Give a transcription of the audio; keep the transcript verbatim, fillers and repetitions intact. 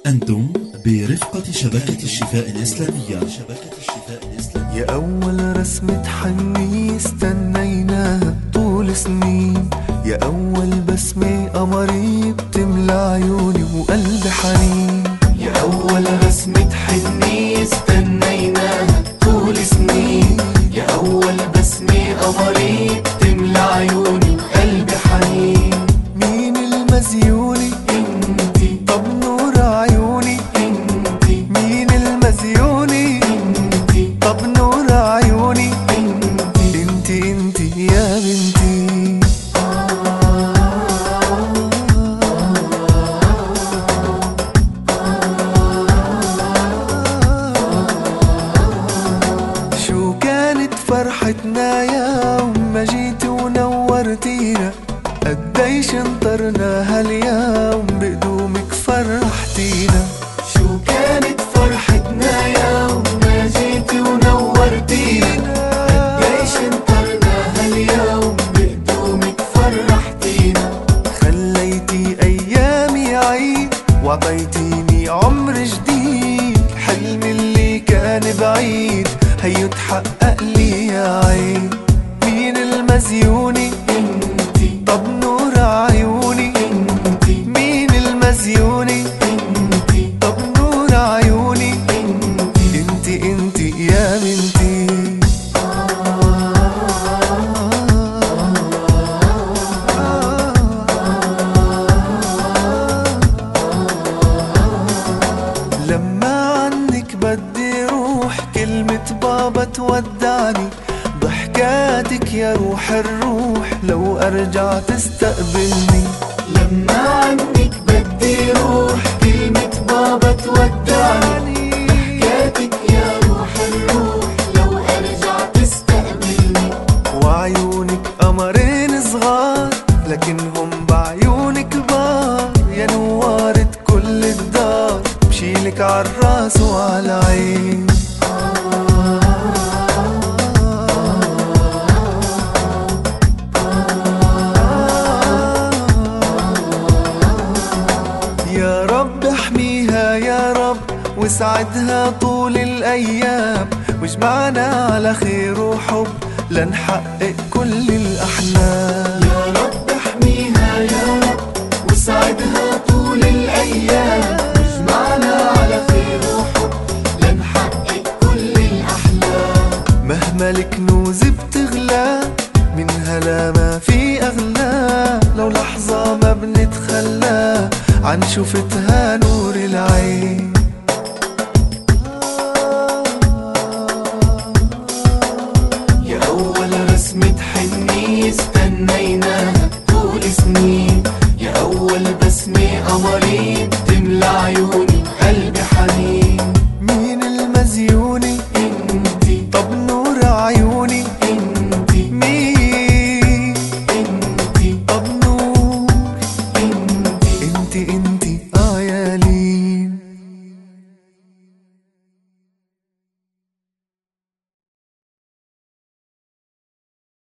أنتم برفقة شبكة الشفاء الإسلامية. شبكة الشفاء الإسلامية. يا أول رسمة حنية استنيناها طول سنين، يا أول بسمة قمرية بتملى عيوني وقلبي حنين. يا أول رسمة حنية استنيناها طول سنين، يا أول بسمة قمرية بتملى عيوني وقلبي حنين. مين المزيوني؟ انتي. طب نور عيوني؟ انتي. مين المزيوني؟ انتي. طب نور عيوني؟ انتي. انتي انتي يا بنتي. شو كانت فرحتنا يوم ما جيتي ونورتينا، قديش انطرنا هاليوم بقدومك فرحتينا. شو كانت فرحتنا يوم ما جيتي ونورتينا، قديش انطرنا هاليوم بقدومك فرحتينا. خليتي ايامي عيد وعطيتيني عمر جديد، حلمي اللي كان بعيد هيو تحقق لي يا عين. مين المزيوني؟ انتي. طب نور عيوني؟ انتي. مين المزيوني؟ انتي. طب نور عيوني؟ انتي. انتي انتي يا بنتي. لما عنك بدي روح كلمة بابا تودعني، ضحكاتك يا روح الروح لو أرجع تستقبلني. لما عنك بدي روح كلمة بابا تودعني، ضحكاتك يا روح الروح لو أرجع تستقبلني. وعيونك قمرين صغار لكنهم بعيونك كبار، يا نوارة كل الدار بشيلك عالراس وعالعين. يا رب احميها يا رب واسعدها طول الأيام، واجمعنا على خير وحب لنحقق كل الأحلام. يا رب احميها يا رب واسعدها طول الأيام، واجمعنا على خير وحب لنحقق كل الأحلام. مهما الكنوز بتغلى منها لا ما في أغلى، لو لحظة ما بنتخلى عن شوفتها نور العين. يا أول رسمة حنية استنيناها طول سنين، يا أول بسمة قمرية بتملى عيوني وقلبي حنين. مين المزيوني؟ انتي. طب نور عيوني؟ انتي. مين؟ انتي. طب نور؟ انتي. انتي انتي